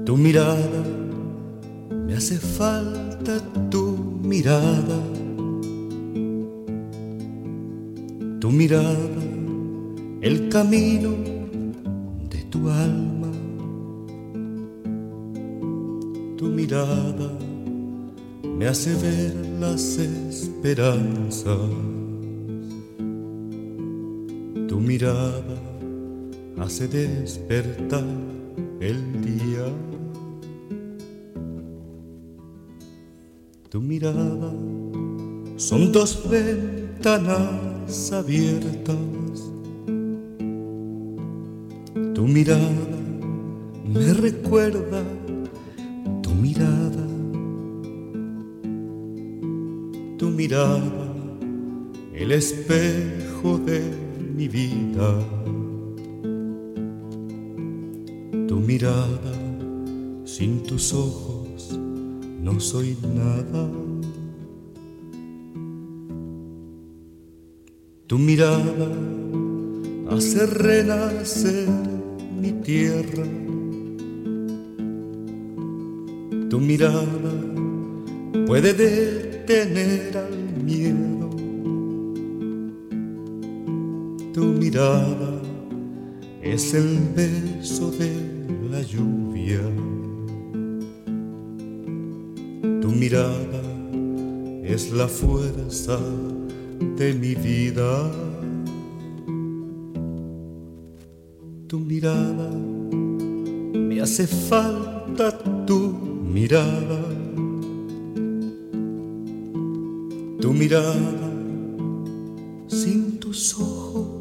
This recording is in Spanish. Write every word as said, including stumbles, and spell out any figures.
Tu mirada, me hace falta tu mirada. Tu mirada, el camino de tu alma. Tu mirada me hace ver las esperanzas. Tu mirada hace despertar el día. Tu mirada son dos ventanas abiertas. Tu mirada me recuerda tu mirada. Tu mirada, el espejo de mi vida. Tu mirada, sin tus ojos no soy nada. Tu mirada hace renacer mi tierra. Tu mirada puede detener al miedo. Tu mirada es el beso de la lluvia. Tu mirada es la fuerza de mi vida. Tu mirada, me hace falta tu mirada. Tu mirada, sin tus ojos